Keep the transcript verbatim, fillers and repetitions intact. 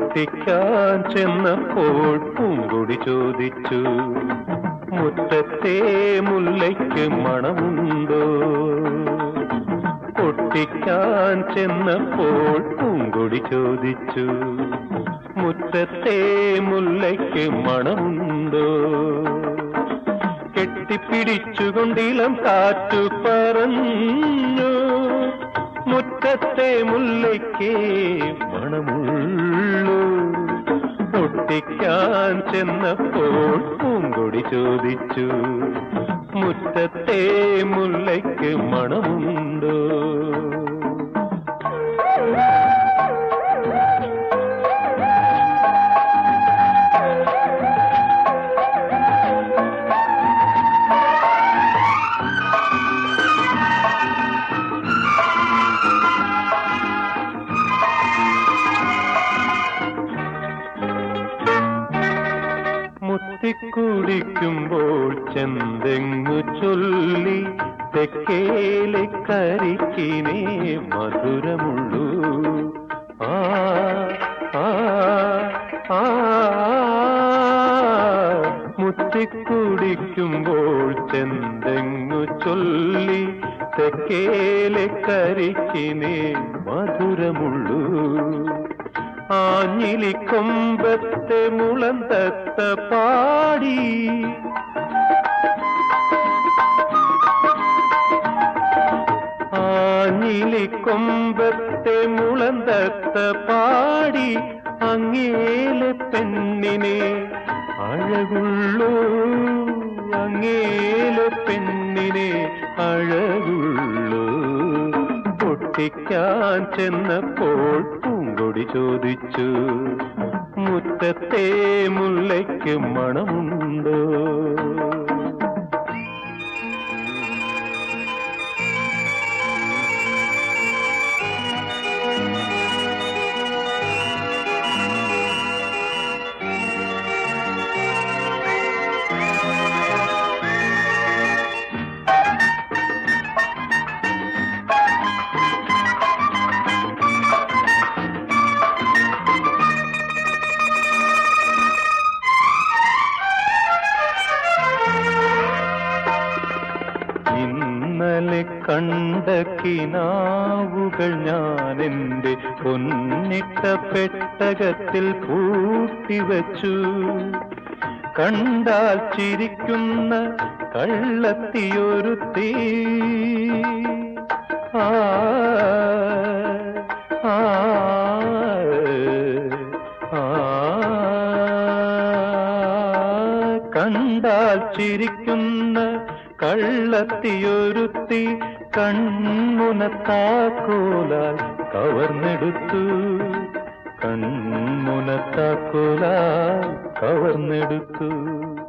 പൊട്ടിക്കാൻ ചെന്നപ്പോൾ പൂങ്കൊടി ചോദിച്ചു, മുറ്റത്തെ മുല്ലയ്ക്ക് മണമുണ്ടോ? പൊട്ടിക്കാൻ ചെന്നപ്പോൾ പൂങ്കൊടി ചോദിച്ചു, മുറ്റത്തെ മുല്ലയ്ക്ക് മണമുണ്ടോ? കെട്ടിപ്പിടിച്ചുകൊണ്ടിളം കാറ്റു പറഞ്ഞു, മുറ്റത്തെ മുല്ലയ്ക്ക് മണമുള്ളൂ. പൊട്ടിക്കാൻ ചെന്നപ്പോൾ പൂങ്കൊടി ചോദിച്ചു, മുറ്റത്തെ മുല്ലയ്ക്ക് മണമുണ്ടോ? കുടിക്കുമ്പോൾ ചെന്തെങ്ങു ചൊല്ലി, തെക്കേലെ കരിക്കിനെ മധുരമുള്ളൂ. ആ ആ ആ മുത്തിക്കുടിക്കുമ്പോൾ ചെന്തെങ്ങു ചൊല്ലി, തെക്കേലെ കരിക്കിനെ മധുരമുള്ളൂ. ആഞ്ഞിലിക്കൊമ്പത്തെ മുളന്തത്ത പാടി, ആഞ്ഞിലിക്കൊമ്പത്തെ മുളന്തത്ത പാടി, അങ്ങേലെ പെണ്ണിനെ അഴകുള്ളൂ, അങ്ങേലെ പെണ്ണിനെ അഴകുള്ളൂ. പൊട്ടിക്കാൻ ചെന്നപ്പോൾ പൂങ്കൊടി ചോദിച്ചു, മുറ്റത്തെ മുല്ലയ്ക്ക് മണമുണ്ടോ? ഇന്നലെ കണ്ട കിനാവുകൾ ഞാൻ എൻ്റെ പൊന്നിട്ട പെട്ടകത്തിൽ പൂട്ടിവച്ചു. കണ്ടാൽ ചിരിക്കുന്ന കള്ളത്തിയൊരുത്തി, ആ ആ ആ കണ്ടാൽ ചിരിക്കുന്ന കള്ളത്തിയൊരുത്തി, കൺമുനത്താക്കോലാൽ കവർന്നെടുത്തു, കൺമുനത്താക്കോലാൽ കവർന്നെടുത്തു.